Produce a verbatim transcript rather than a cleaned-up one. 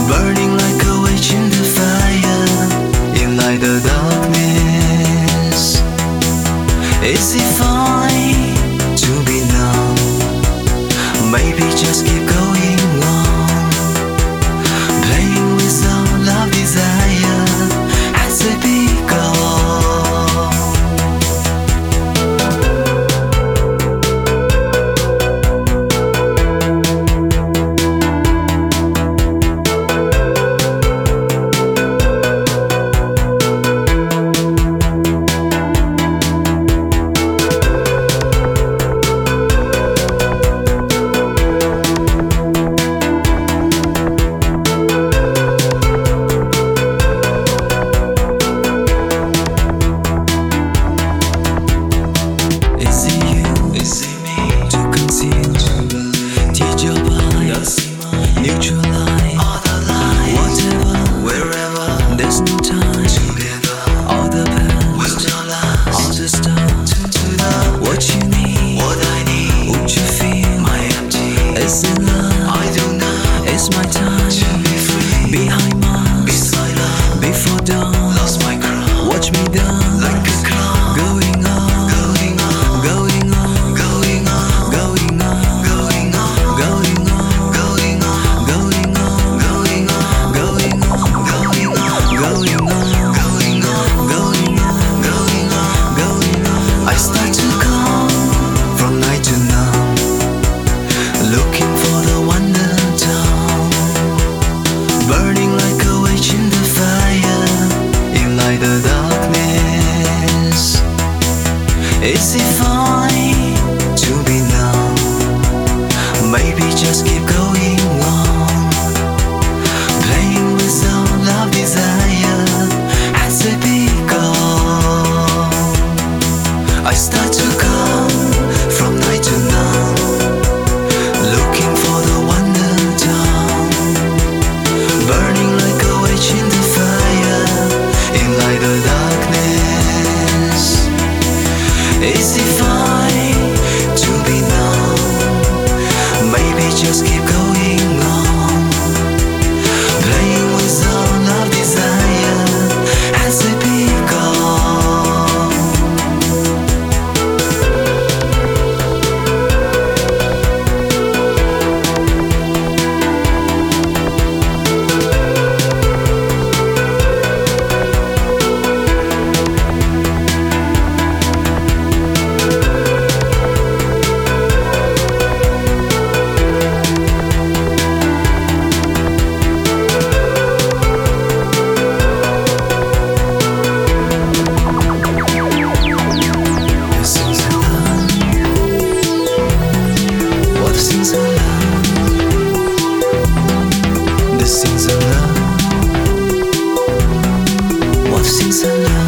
burning like a witch in the fire, in light the darkness. Is it fine to be numb? Maybe just keep going on, playing with our love desire as it begun. Neutralize all the lies, whatever, wherever. There's no time together. All the past will not last. All the stuff to do the what you need, what I need. Would you feel my empty? Is it love? I don't know. It's my time to be free. Behind Mars, beside love, before dawn. Lost my crown. Watch me down like a clown. Going on, going on, going on, going on, going on, going on, going on. I start to come from night to now, looking for the wonder town, burning like a witch in the fire, in light the darkness. Is it fine to be numb? Maybe just keep going on, playing with our love desire as it begun. I start to come from night to now, looking for the wonder town, burning like a witch in the fire, in light the darkness. Is it fine to be numb? Maybe just keep going on, playing with our love desire as it begun. What sings aloud? What sings aloud?